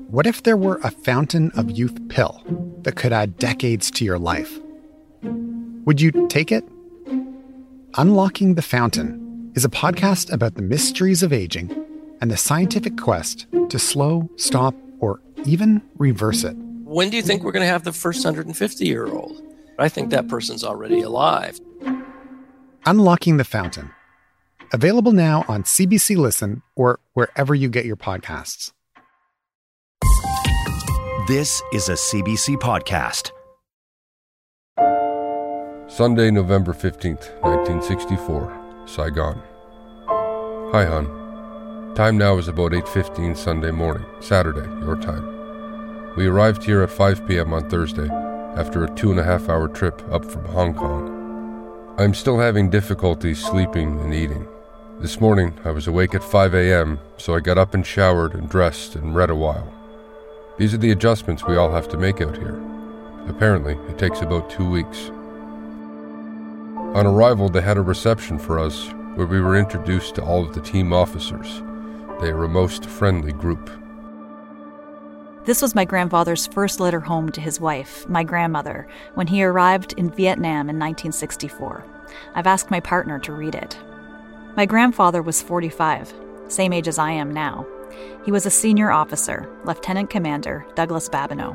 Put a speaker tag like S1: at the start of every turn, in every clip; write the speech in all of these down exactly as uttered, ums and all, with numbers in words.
S1: What if there were a fountain of youth pill that could add decades to your life? Would you take it? Unlocking the Fountain is a podcast about the mysteries of aging and the scientific quest to slow, stop, or even reverse it.
S2: When do you think we're going to have the first one hundred fifty-year-old? I think that person's already alive.
S1: Unlocking the Fountain. Available now on C B C Listen or wherever you get your podcasts.
S3: This is a C B C podcast.
S4: Sunday, November fifteenth, nineteen sixty-four, Saigon. Hi, hon. Time now is about eight fifteen Sunday morning, Saturday, your time. We arrived here at five p.m. on Thursday after a two and a half hour trip up from Hong Kong. I'm still having difficulty sleeping and eating. This morning, I was awake at five a.m., so I got up and showered and dressed and read a while. These are the adjustments we all have to make out here. Apparently, it takes about two weeks. On arrival, they had a reception for us where we were introduced to all of the team officers. They are a most friendly group.
S5: This was my grandfather's first letter home to his wife, my grandmother, when he arrived in Vietnam in nineteen sixty-four. I've asked my partner to read it. My grandfather was forty-five, same age as I am now. He was a senior officer, Lieutenant Commander Douglas Babineau.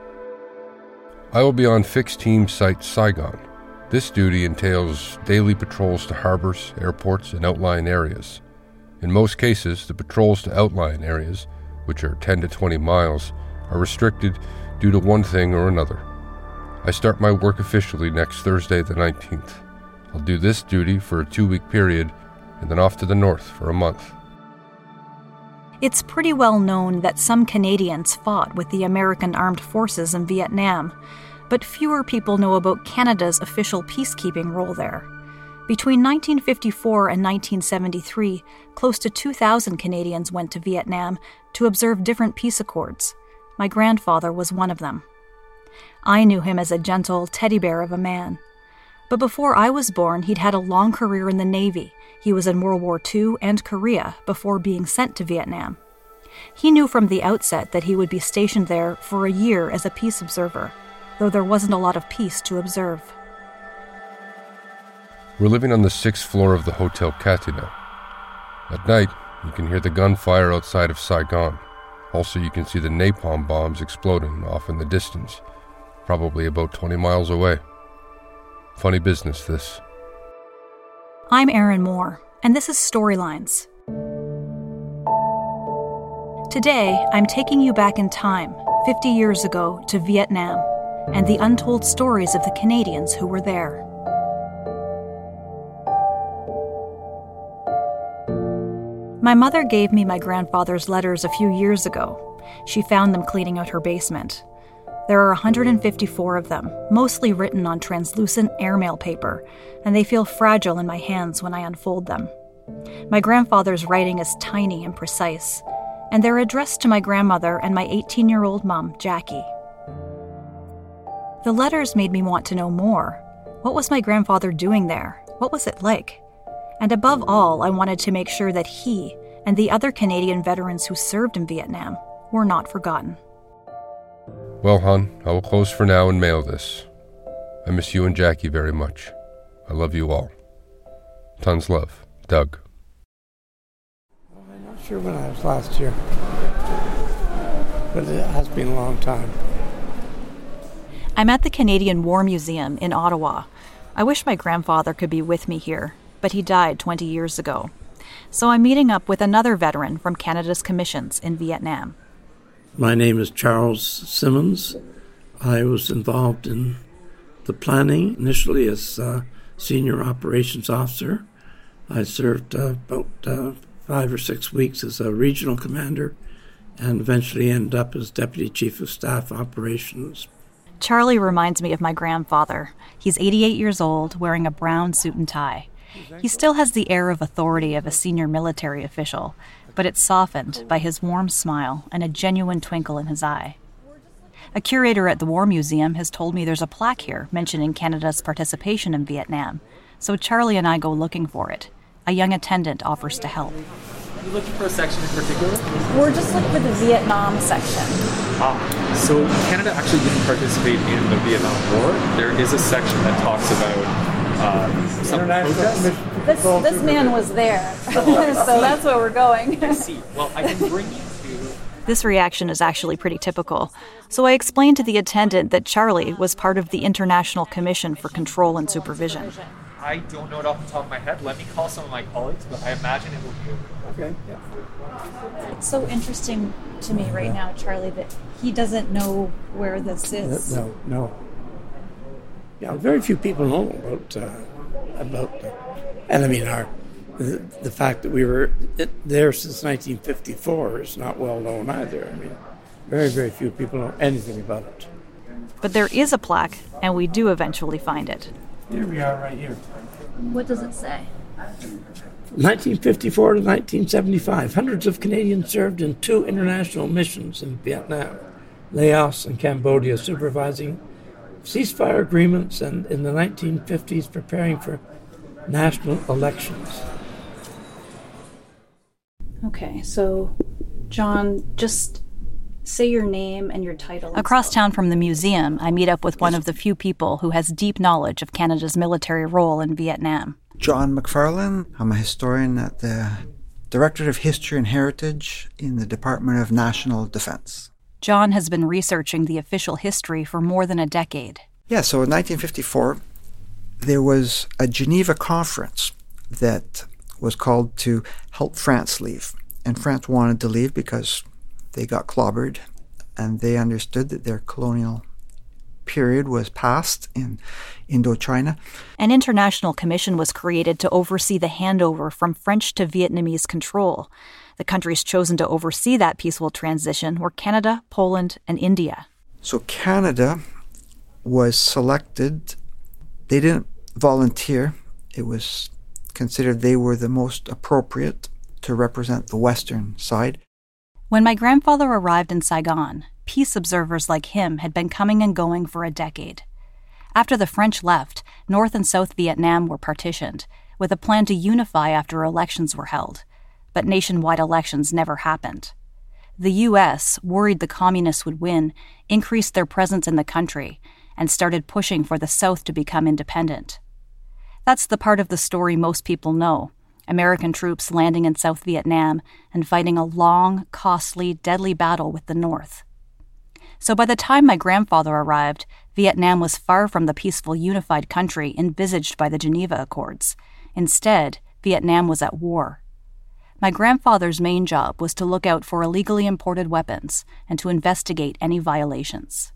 S4: I will be on fixed team site Saigon. This duty entails daily patrols to harbors, airports, and outlying areas. In most cases, the patrols to outlying areas, which are ten to twenty miles, are restricted due to one thing or another. I start my work officially next Thursday the nineteenth. I'll do this duty for a two-week period and then off to the north for a month.
S5: It's pretty well known that some Canadians fought with the American Armed Forces in Vietnam, but fewer people know about Canada's official peacekeeping role there. Between nineteen fifty-four and nineteen seventy-three, close to two thousand Canadians went to Vietnam to observe different peace accords. My grandfather was one of them. I knew him as a gentle teddy bear of a man. But before I was born, he'd had a long career in the Navy. He was in World War Two and Korea before being sent to Vietnam. He knew from the outset that he would be stationed there for a year as a peace observer, though there wasn't a lot of peace to observe.
S4: We're living on the sixth floor of the Hotel Catina. At night, you can hear the gunfire outside of Saigon. Also, you can see the napalm bombs exploding off in the distance, probably about twenty miles away. Funny business, this.
S5: I'm Erin Moore, and this is Storylines. Today, I'm taking you back in time, fifty years ago, to Vietnam, and the untold stories of the Canadians who were there. My mother gave me my grandfather's letters a few years ago. She found them cleaning out her basement. There are one hundred fifty-four of them, mostly written on translucent airmail paper, and they feel fragile in my hands when I unfold them. My grandfather's writing is tiny and precise, and they're addressed to my grandmother and my eighteen-year-old mom, Jackie. The letters made me want to know more. What was my grandfather doing there? What was it like? And above all, I wanted to make sure that he and the other Canadian veterans who served in Vietnam were not forgotten.
S4: Well, hon, I will close for now and mail this. I miss you and Jackie very much. I love you all. Tons love, Doug.
S6: I'm not sure when I was last year, but it has been a long time.
S5: I'm at the Canadian War Museum in Ottawa. I wish my grandfather could be with me here, but he died twenty years ago. So I'm meeting up with another veteran from Canada's commissions in Vietnam.
S6: My name is Charles Simmons. I was involved in the planning initially as uh, senior operations officer. I served uh, about uh, five or six weeks as a regional commander and eventually ended up as deputy chief of staff operations.
S5: Charlie reminds me of my grandfather. He's eighty-eight years old, wearing a brown suit and tie. He still has the air of authority of a senior military official, but it's softened by his warm smile and a genuine twinkle in his eye. A curator at the War Museum has told me there's a plaque here mentioning Canada's participation in Vietnam, so Charlie and I go looking for it. A young attendant offers to help.
S7: Are you looking for a section in particular?
S5: We're just looking for the Vietnam section.
S7: Ah, so Canada actually didn't participate in the Vietnam War. There is a section that talks about uh, some protests.
S5: This, this man was there, so that's where we're going.
S7: I see. Well, I can bring you to...
S5: This reaction is actually pretty typical, so I explained to the attendant that Charlie was part of the International Commission for Control and Supervision.
S7: I don't know it off the top of my head. Let me call some of my colleagues, but I imagine it will be okay. Okay, yeah.
S5: It's so interesting to me right now, Charlie, that he doesn't know where this is.
S6: No, no. Yeah, very few people know about, uh, about uh, and I mean, our the, the fact that we were there since nineteen fifty-four is not well known either. I mean, very, very few people know anything about it.
S5: But there is a plaque, and we do eventually find it.
S6: Here we are, right here.
S5: What does it say?
S6: nineteen fifty-four to nineteen seventy-five, hundreds of Canadians served in two international missions in Vietnam, Laos and Cambodia, supervising ceasefire agreements, and in the nineteen fifties preparing for national elections.
S5: Okay, so, John, just say your name and your title. Across town from the museum, I meet up with one of the few people who has deep knowledge of Canada's military role in Vietnam.
S8: John McFarlane. I'm a historian at the Directorate of History and Heritage in the Department of National Defense.
S5: John has been researching the official history for more than a decade.
S8: Yeah, so in nineteen fifty-four, there was a Geneva conference that was called to help France leave. And France wanted to leave because they got clobbered, and they understood that their colonial period was past in Indochina.
S5: An international commission was created to oversee the handover from French to Vietnamese control. The countries chosen to oversee that peaceful transition were Canada, Poland, and India.
S8: So Canada was selected. They didn't volunteer. It was considered they were the most appropriate to represent the Western side.
S5: When my grandfather arrived in Saigon, peace observers like him had been coming and going for a decade. After the French left, North and South Vietnam were partitioned, with a plan to unify after elections were held. But nationwide elections never happened. The U S, worried the communists would win, increased their presence in the country and started pushing for the South to become independent. That's the part of the story most people know. American troops landing in South Vietnam and fighting a long, costly, deadly battle with the North. So by the time my grandfather arrived, Vietnam was far from the peaceful, unified country envisaged by the Geneva Accords. Instead, Vietnam was at war. My grandfather's main job was to look out for illegally imported weapons and to investigate any violations.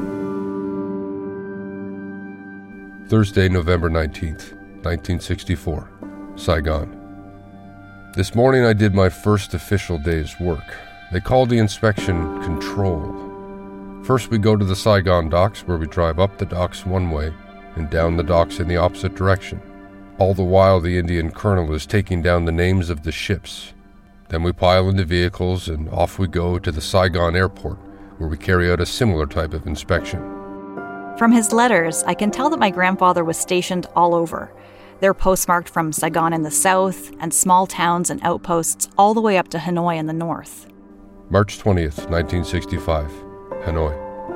S4: Thursday, November nineteenth, nineteen sixty-four, Saigon. This morning I did my first official day's work. They called the inspection control. First we go to the Saigon docks, where we drive up the docks one way and down the docks in the opposite direction. All the while the Indian colonel is taking down the names of the ships. Then we pile into vehicles and off we go to the Saigon airport, where we carry out a similar type of inspection.
S5: From his letters, I can tell that my grandfather was stationed all over. They're postmarked from Saigon in the south and small towns and outposts all the way up to Hanoi in the north.
S4: March twentieth, nineteen sixty-five, Hanoi.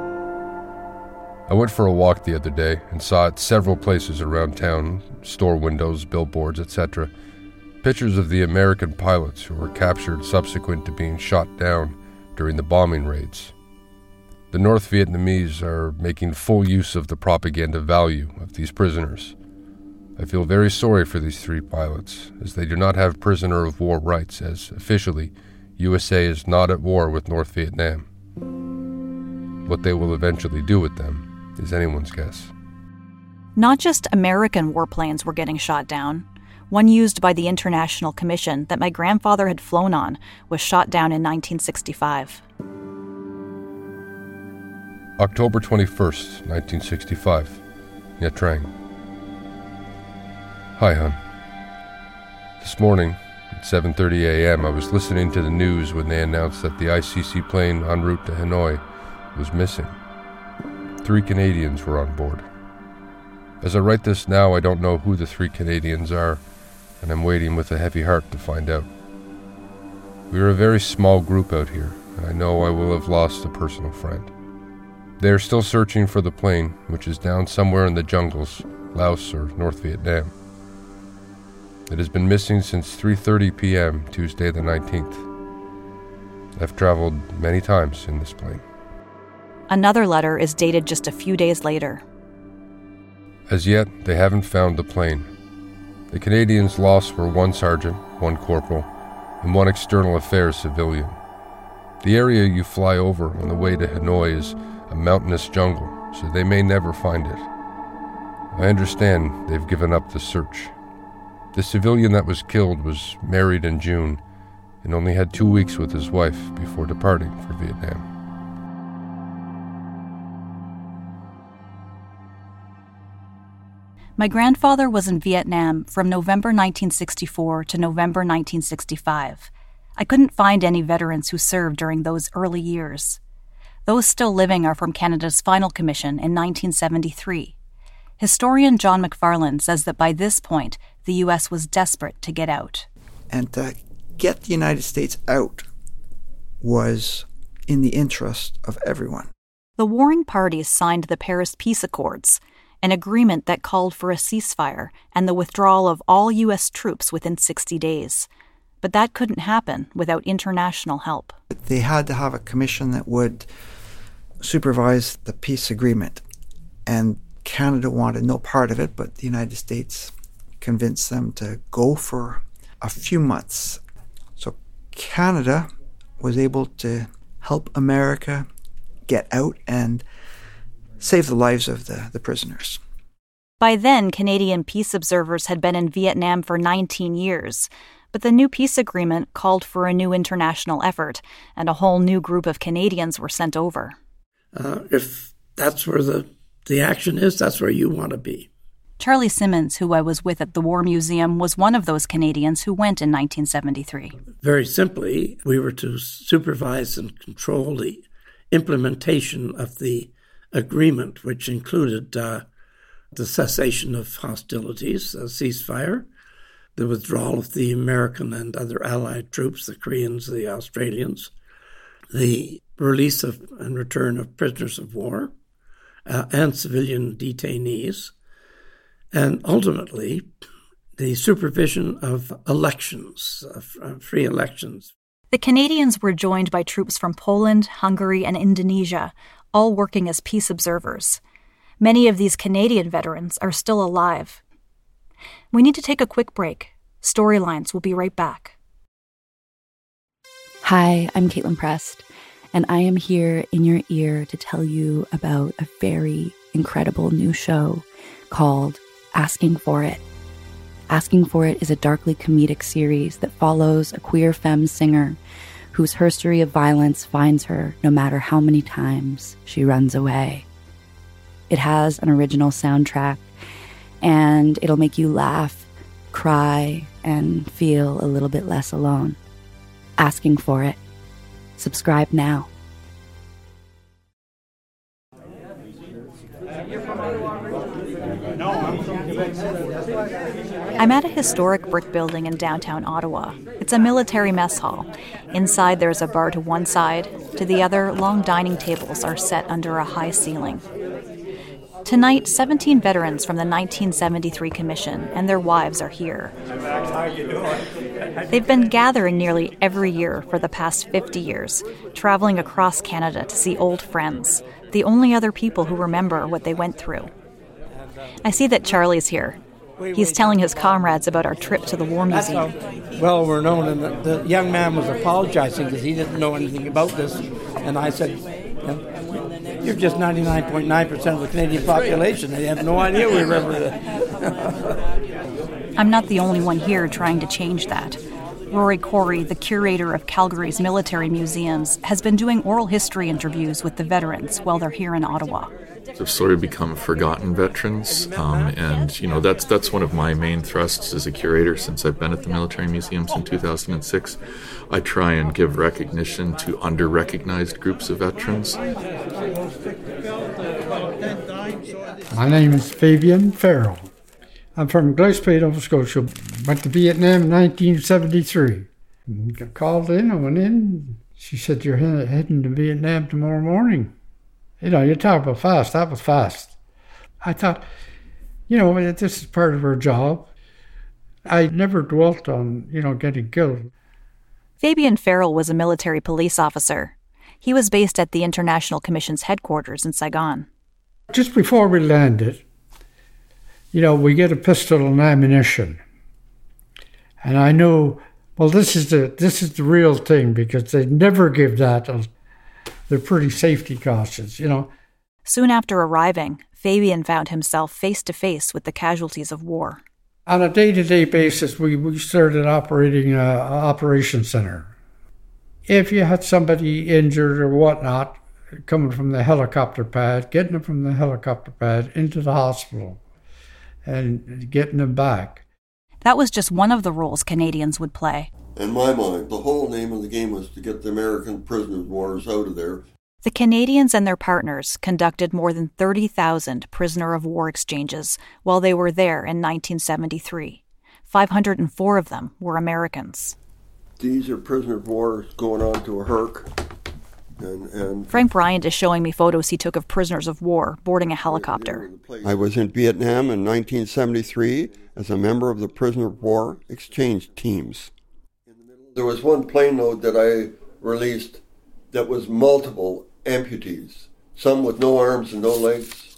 S4: I went for a walk the other day and saw at several places around town, store windows, billboards, et cetera, pictures of the American pilots who were captured subsequent to being shot down during the bombing raids. The North Vietnamese are making full use of the propaganda value of these prisoners. I feel very sorry for these three pilots, as they do not have prisoner of war rights, as officially, U S A is not at war with North Vietnam. What they will eventually do with them is anyone's guess.
S5: Not just American warplanes were getting shot down. One used by the International Commission that my grandfather had flown on was shot down in nineteen sixty-five.
S4: October twenty-first, nineteen sixty-five, Nha Trang. Hi, hon. This morning, at seven thirty a.m., I was listening to the news when they announced that the I C C plane en route to Hanoi was missing. Three Canadians were on board. As I write this now, I don't know who the three Canadians are, and I'm waiting with a heavy heart to find out. We are a very small group out here, and I know I will have lost a personal friend. They are still searching for the plane, which is down somewhere in the jungles, Laos or North Vietnam. It has been missing since three thirty p.m. Tuesday the nineteenth. I've traveled many times in this plane.
S5: Another letter is dated just a few days later.
S4: As yet, they haven't found the plane. The Canadians lost were one sergeant, one corporal, and one external affairs civilian. The area you fly over on the way to Hanoi is a mountainous jungle, so they may never find it. I understand they've given up the search. The civilian that was killed was married in June and only had two weeks with his wife before departing for Vietnam.
S5: My grandfather was in Vietnam from November nineteen sixty-four to November nineteen sixty-five. I couldn't find any veterans who served during those early years. Those still living are from Canada's final commission in nineteen seventy-three. Historian John McFarland says that by this point, the U S was desperate to get out.
S8: And to get the United States out was in the interest of everyone.
S5: The warring parties signed the Paris Peace Accords, an agreement that called for a ceasefire and the withdrawal of all U S troops within sixty days. But that couldn't happen without international help.
S8: They had to have a commission that would supervise the peace agreement. And Canada wanted no part of it, but the United States convinced them to go for a few months. So Canada was able to help America get out and save the lives of the, the prisoners.
S5: By then, Canadian peace observers had been in Vietnam for nineteen years, but the new peace agreement called for a new international effort, and a whole new group of Canadians were sent over.
S6: Uh, if that's where the, the action is, that's where you want to be.
S5: Charlie Simmons, who I was with at the War Museum, was one of those Canadians who went in nineteen seventy-three.
S6: Very simply, we were to supervise and control the implementation of the agreement, which included uh, the cessation of hostilities, a ceasefire, the withdrawal of the American and other allied troops, the Koreans, the Australians, the release of and return of prisoners of war uh, and civilian detainees, and ultimately the supervision of elections, of, of free elections.
S5: The Canadians were joined by troops from Poland, Hungary, and Indonesia, all working as peace observers. Many of these Canadian veterans are still alive. We need to take a quick break. Storylines will be right back.
S9: Hi, I'm Caitlin Prest, and I am here in your ear to tell you about a very incredible new show called Asking for It. Asking for It is a darkly comedic series that follows a queer femme singer whose history of violence finds her no matter how many times she runs away. It has an original soundtrack, and it'll make you laugh, cry, and feel a little bit less alone. Asking for It. Subscribe now.
S5: I'm at a historic brick building in downtown Ottawa. It's a military mess hall. Inside there's a bar to one side. To the other, long dining tables are set under a high ceiling. Tonight, seventeen veterans from the nineteen seventy-three Commission and their wives are here. They've been gathering nearly every year for the past fifty years, traveling across Canada to see old friends, the only other people who remember what they went through. I see that Charlie's here. He's telling his comrades about our trip to the War Museum.
S6: Well, we're known, and the, the young man was apologizing because he didn't know anything about this. And I said, you're just ninety-nine point nine percent of the Canadian population. They have no idea we remember that.
S5: I'm not the only one here trying to change that. Rory Corey, the curator of Calgary's military museums, has been doing oral history interviews with the veterans while they're here in Ottawa.
S10: They've sort of become forgotten veterans, um, and you know that's that's one of my main thrusts as a curator since I've been at the military museums in two thousand six. I try and give recognition to under-recognized groups of veterans.
S11: My name is Fabian Farrell. I'm from Gloucester, Nova Scotia. Went to Vietnam in nineteen seventy-three. And got called in, I went in. She said, you're he- heading to Vietnam tomorrow morning. You know, you talk about fast. That was fast. I thought, you know, this is part of her job. I never dwelt on, you know, getting killed.
S5: Fabian Farrell was a military police officer. He was based at the International Commission's headquarters in Saigon.
S11: Just before we landed, you know, we get a pistol and ammunition. And I knew, well, this is the this is the real thing, because they never give that. They're pretty safety cautious, you know.
S5: Soon after arriving, Fabian found himself face-to-face with the casualties of war.
S11: On a day-to-day basis, we, we started operating an operation center. If you had somebody injured or whatnot, coming from the helicopter pad, getting them from the helicopter pad into the hospital and getting them back.
S5: That was just one of the roles Canadians would play.
S12: In my mind, the whole name of the game was to get the American prisoners of war out of there.
S5: The Canadians and their partners conducted more than thirty thousand prisoner of war exchanges while they were there in nineteen seventy-three. five hundred four of them were Americans.
S12: These are prisoner of war going on to a Herc. And, and
S5: Frank Bryant is showing me photos he took of prisoners of war boarding a helicopter.
S12: I was in Vietnam in nineteen seventy-three as a member of the prisoner of war exchange teams. There was one plane load that I released that was multiple amputees, some with no arms and no legs.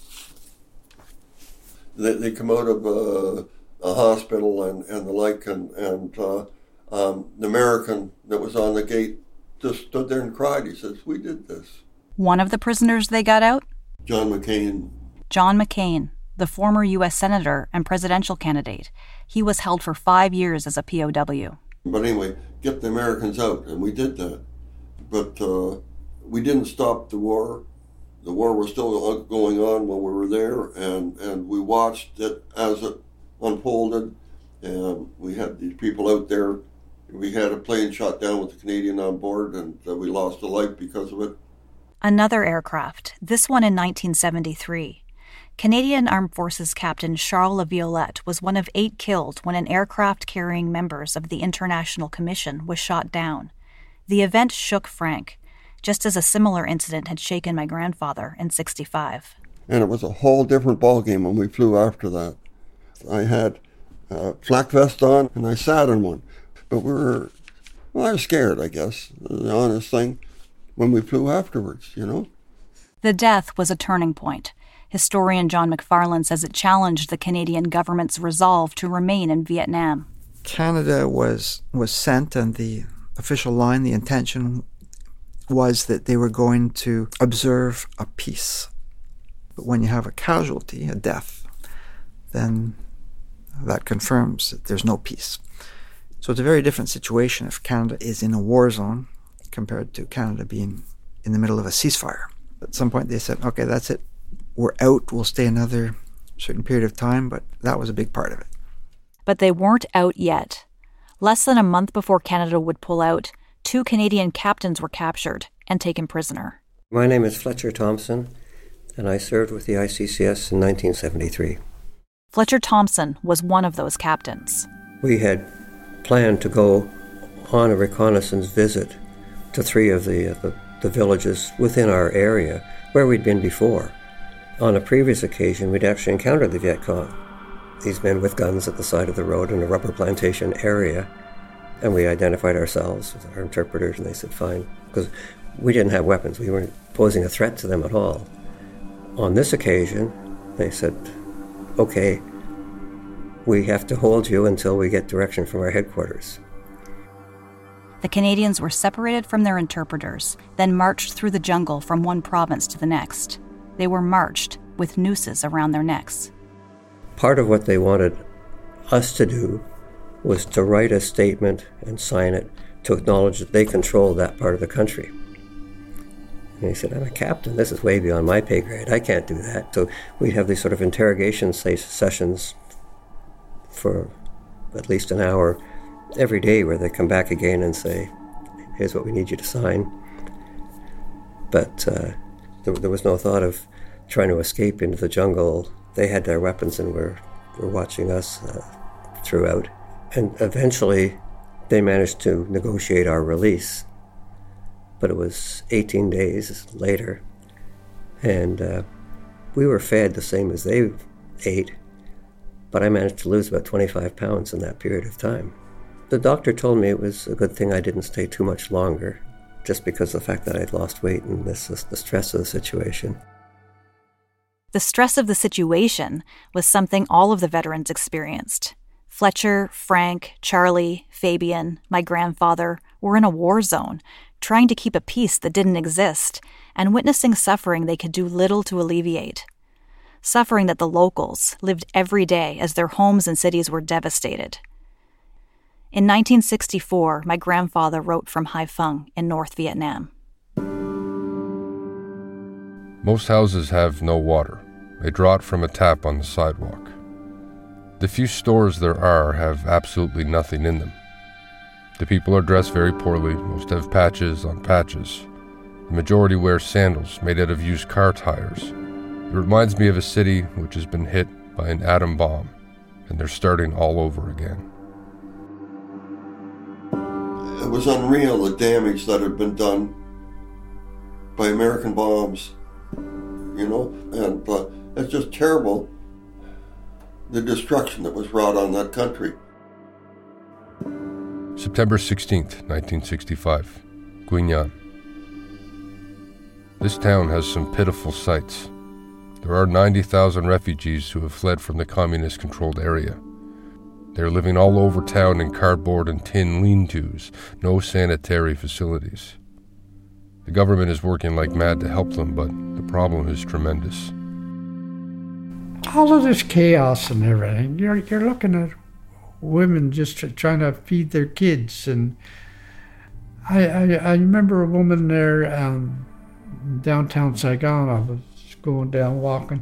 S12: They, they come out of uh, a hospital and, and the like, and, and uh, um, the American that was on the gate just stood there and cried. He says, we did this.
S5: One of the prisoners they got out?
S12: John McCain.
S5: John McCain, the former U S senator and presidential candidate. He was held for five years as a P O W.
S12: But anyway, get the Americans out, and we did that. But uh, we didn't stop the war. The war was still going on when we were there, and, and we watched it as it unfolded. And we had these people out there. We had a plane shot down with a Canadian on board, and uh, we lost a life because of it.
S5: Another aircraft, this one in nineteen seventy-three. Canadian Armed Forces Captain Charles Laviolette was one of eight killed when an aircraft carrying members of the International Commission was shot down. The event shook Frank, just as a similar incident had shaken my grandfather in sixty-five.
S12: And it was a whole different ballgame when we flew after that. I had a flak vest on, and I sat in one. But we were, well, I was scared, I guess, the honest thing, when we flew afterwards, you know?
S5: The death was a turning point. Historian John McFarlane says it challenged the Canadian government's resolve to remain in Vietnam.
S8: Canada was was sent, and the official line, the intention was that they were going to observe a peace. But when you have a casualty, a death, then that confirms that there's no peace. So it's a very different situation if Canada is in a war zone compared to Canada being in the middle of a ceasefire. At some point they said, okay, that's it. We're out. We'll stay another certain period of time, but that was a big part of it.
S5: But they weren't out yet. Less than a month before Canada would pull out, two Canadian captains were captured and taken prisoner.
S13: My name is Fletcher Thompson, and I served with the I C C S in nineteen seventy-three.
S5: Fletcher Thompson was one of those captains.
S13: We had planned to go on a reconnaissance visit to three of the, uh, the, the villages within our area where we'd been before. On a previous occasion, we'd actually encountered the Viet Cong, these men with guns at the side of the road in a rubber plantation area, and we identified ourselves with our interpreters, and they said, fine, because we didn't have weapons. We weren't posing a threat to them at all. On this occasion, they said, okay, we have to hold you until we get direction from our headquarters.
S5: The Canadians were separated from their interpreters, then marched through the jungle from one province to the next. They were marched with nooses around their necks.
S13: Part of what they wanted us to do was to write a statement and sign it to acknowledge that they controlled that part of the country. And he said, I'm a captain. This is way beyond my pay grade. I can't do that. So we'd have these sort of interrogation sessions for at least an hour every day where they come back again and say, here's what we need you to sign. But uh, there, there was no thought of trying to escape into the jungle. They had their weapons and were, were watching us uh, throughout. And eventually they managed to negotiate our release. But it was eighteen days later, and uh, we were fed the same as they ate, but I managed to lose about twenty-five pounds in that period of time. The doctor told me it was a good thing I didn't stay too much longer, just because of the fact that I'd lost weight and this is the stress of the situation.
S5: The stress of the situation was something all of the veterans experienced. Fletcher, Frank, Charlie, Fabian, my grandfather were in a war zone, trying to keep a peace that didn't exist, and witnessing suffering they could do little to alleviate. Suffering that the locals lived every day as their homes and cities were devastated. In nineteen sixty-four, my grandfather wrote from Haiphong in North Vietnam.
S4: Most houses have no water. They draw it from a tap on the sidewalk. The few stores there are have absolutely nothing in them. The people are dressed very poorly. Most have patches on patches. The majority wear sandals made out of used car tires. It reminds me of a city which has been hit by an atom bomb, and they're starting all over again.
S12: It was unreal, the damage that had been done by American bombs, you know, and uh, it's just terrible, the destruction that was wrought on that country.
S4: September sixteenth, nineteen sixty-five, Quy Nhon. This town has some pitiful sights. There are ninety thousand refugees who have fled from the communist-controlled area. They are living all over town in cardboard and tin lean-tos, no sanitary facilities. The government is working like mad to help them, but the problem is tremendous.
S11: All of this chaos and everything, you're, you're looking at women just trying to feed their kids. And I, I, I remember a woman there um, downtown Saigon. I was going down walking,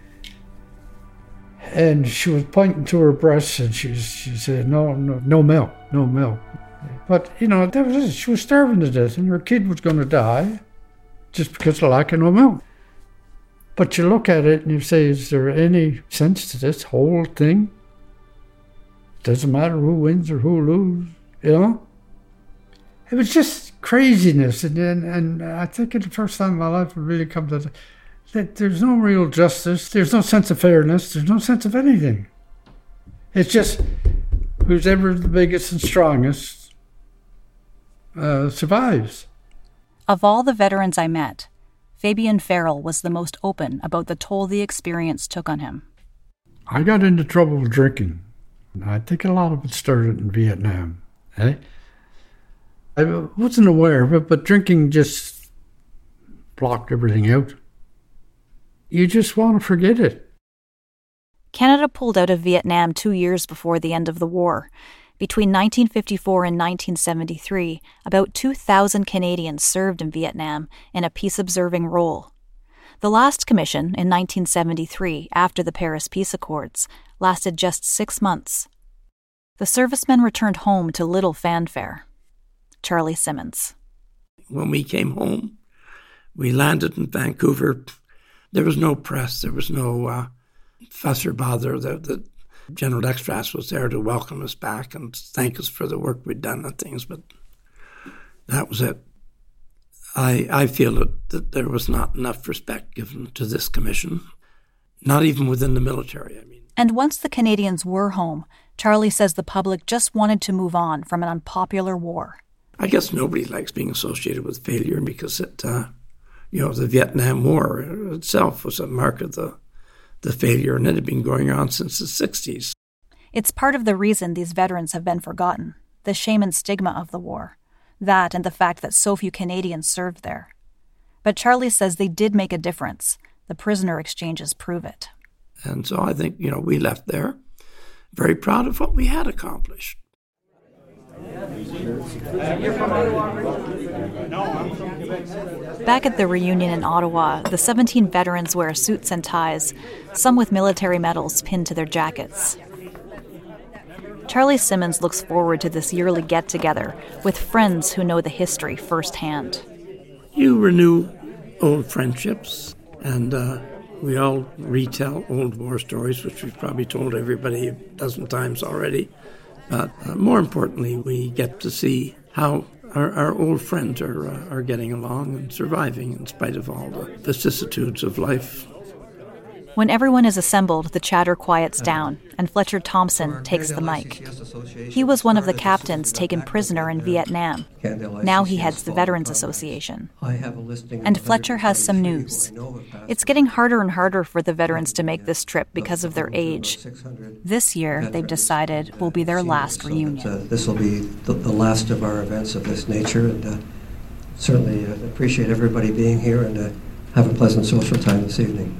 S11: and she was pointing to her breasts, and she she said, "No, no, no milk, no milk." But you know, that was it. She was starving to death, and her kid was going to die just because of lack of no milk. But you look at it and you say, "Is there any sense to this whole thing? Doesn't matter who wins or who loses, you know." It was just craziness, and and, and I think it's the first time in my life I really come to the, that there's no real justice, there's no sense of fairness, there's no sense of anything. It's just who's ever the biggest and strongest uh, survives.
S5: Of all the veterans I met, Fabian Farrell was the most open about the toll the experience took on him.
S11: I got into trouble with drinking. I think a lot of it started in Vietnam. Eh? I wasn't aware of it, but drinking just blocked everything out. You just want to forget it.
S5: Canada pulled out of Vietnam two years before the end of the war. Between nineteen fifty-four and nineteen seventy-three, about two thousand Canadians served in Vietnam in a peace-observing role. The last commission, in nineteen seventy-three, after the Paris Peace Accords, lasted just six months. The servicemen returned home to little fanfare. Charlie Simmons.
S6: When we came home, we landed in Vancouver. There was no press. There was no uh, fuss or bother. The, the General Extras was there to welcome us back and thank us for the work we'd done and things, but that was it. I I feel that, that there was not enough respect given to this commission, not even within the military, I mean.
S5: And once the Canadians were home, Charlie says the public just wanted to move on from an unpopular war.
S6: I guess nobody likes being associated with failure because it, uh, you know, the Vietnam War itself was a mark of the the failure, and it had been going on since the sixties.
S5: It's part of the reason these veterans have been forgotten, the shame and stigma of the war, that and the fact that so few Canadians served there. But Charlie says they did make a difference. The prisoner exchanges prove it.
S6: And so I think, you know, we left there very proud of what we had accomplished.
S5: Back at the reunion in Ottawa, the seventeen veterans wear suits and ties, some with military medals pinned to their jackets. Charlie Simmons looks forward to this yearly get-together with friends who know the history firsthand.
S6: You renew old friendships, and uh, we all retell old war stories, which we've probably told everybody a dozen times already. But uh, more importantly, we get to see how our, our old friends are, uh, are getting along and surviving in spite of all the vicissitudes of life.
S5: When everyone is assembled, the chatter quiets down, and Fletcher Thompson takes the mic. He was one of the captains taken prisoner in Vietnam. Now he heads the Veterans Association. And Fletcher has some news. It's getting harder and harder for the veterans to make this trip because of their age. This year, they've decided, will be their last reunion.
S13: This will be the, the last of our events of this nature, and uh, certainly uh, appreciate everybody being here, and uh, have a pleasant social time this evening.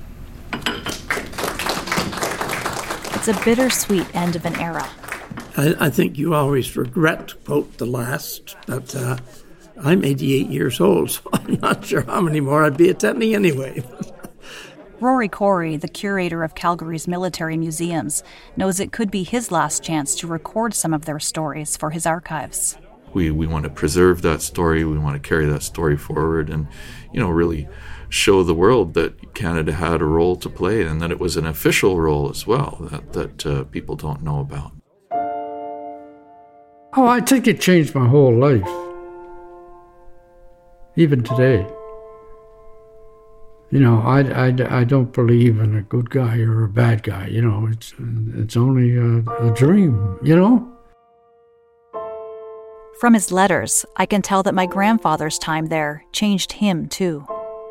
S5: It's a bittersweet end of an era.
S6: I, I think you always regret, quote, the last, but uh, I'm eighty-eight years old, so I'm not sure how many more I'd be attending anyway.
S5: Rory Corey, the curator of Calgary's military museums, knows it could be his last chance to record some of their stories for his archives.
S10: We, we want to preserve that story, we want to carry that story forward and, you know, really show the world that Canada had a role to play and that it was an official role as well that, that uh, people don't know about.
S11: Oh, I think it changed my whole life. Even today. You know, I, I, I don't believe in a good guy or a bad guy. You know, it's, it's only a, a dream, you know?
S5: From his letters, I can tell that my grandfather's time there changed him too.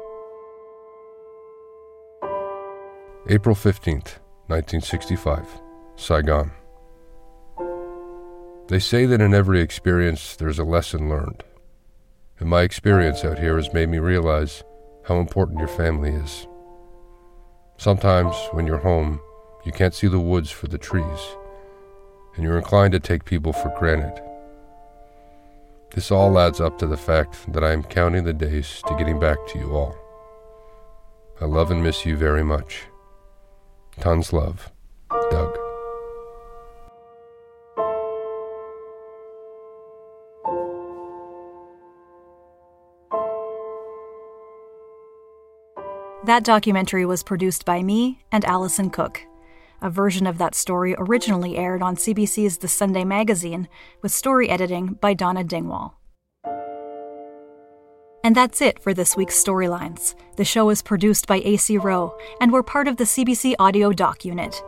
S4: April fifteenth, nineteen sixty-five, Saigon. They say that in every experience there's a lesson learned. And my experience out here has made me realize how important your family is. Sometimes, when you're home, you can't see the woods for the trees, and you're inclined to take people for granted. This all adds up to the fact that I am counting the days to getting back to you all. I love and miss you very much. Tons love, Doug.
S5: That documentary was produced by me and Alison Cook. A version of that story originally aired on C B C's The Sunday Magazine, with story editing by Donna Dingwall. And that's it for this week's Storylines. The show is produced by A C Rowe, and we're part of the C B C Audio Doc Unit.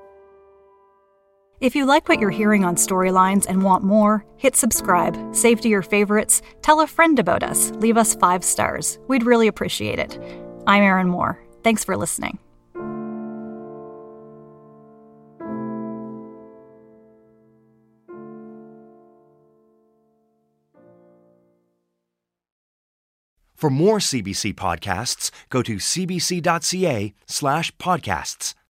S5: If you like what you're hearing on Storylines and want more, hit subscribe, save to your favorites, tell a friend about us, leave us five stars. We'd really appreciate it. I'm Erin Moore. Thanks for listening.
S3: For more C B C podcasts, go to cbc.ca slash podcasts.